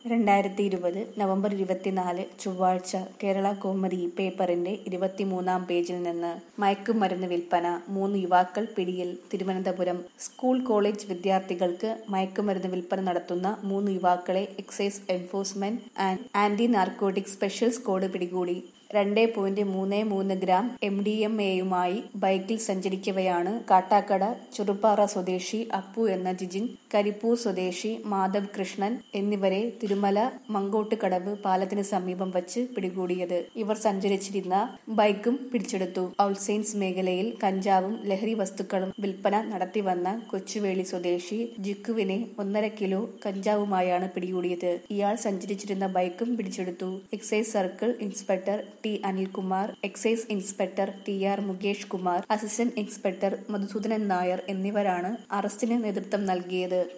2020 November 24 ചൊവ്വാഴ്ച കേരള കൗമുദി പേപ്പറിന്റെ 23-ാം പേജിൽ നിന്ന് മയക്കുമരുന്ന് വിൽപ്പന 3 യുവാക്കൾ പിടിയിൽ. തിരുവനന്തപുരം സ്കൂൾ കോളേജ് വിദ്യാർത്ഥികൾക്ക് മയക്കുമരുന്ന് വിൽപ്പന നടത്തുന്ന 3 യുവാക്കളെ excise enforcement and anti narcotic special squad പിടികൂടി. 2.33 ഗ്രാം MDMAയുമായി ബൈക്കിൽ സഞ്ചരിക്കവെയാണ് കാട്ടാക്കട ചെറുപ്പാറ സ്വദേശി അപ്പു എന്ന ജിജിൻ, കരിപ്പൂർ സ്വദേശി മാധവ് കൃഷ്ണൻ എന്നിവരെ തിരുമല മങ്കോട്ടുകടവ് പാലത്തിന് സമീപം വച്ച് പിടികൂടിയത്. ഇവർ സഞ്ചരിച്ചിരുന്ന ബൈക്കും പിടിച്ചെടുത്തു. ഔൾസെയിൻസ് മേഖലയിൽ കഞ്ചാവും ലഹരി വസ്തുക്കളും വിൽപ്പന നടത്തിവന്ന കൊച്ചുവേളി സ്വദേശി ജിക്കുവിനെ 1.5 കിലോ കഞ്ചാവുമായാണ് പിടികൂടിയത്. ഇയാൾ സഞ്ചരിച്ചിരുന്ന ബൈക്കും പിടിച്ചെടുത്തു. Excise circle inspector T Anilkumar, excise inspector TR Mukesh Kumar, assistant inspector Madhusoodanan Nair എന്നിവരാണ് അറസ്റ്റിന് നേതൃത്വം നൽകിയത്.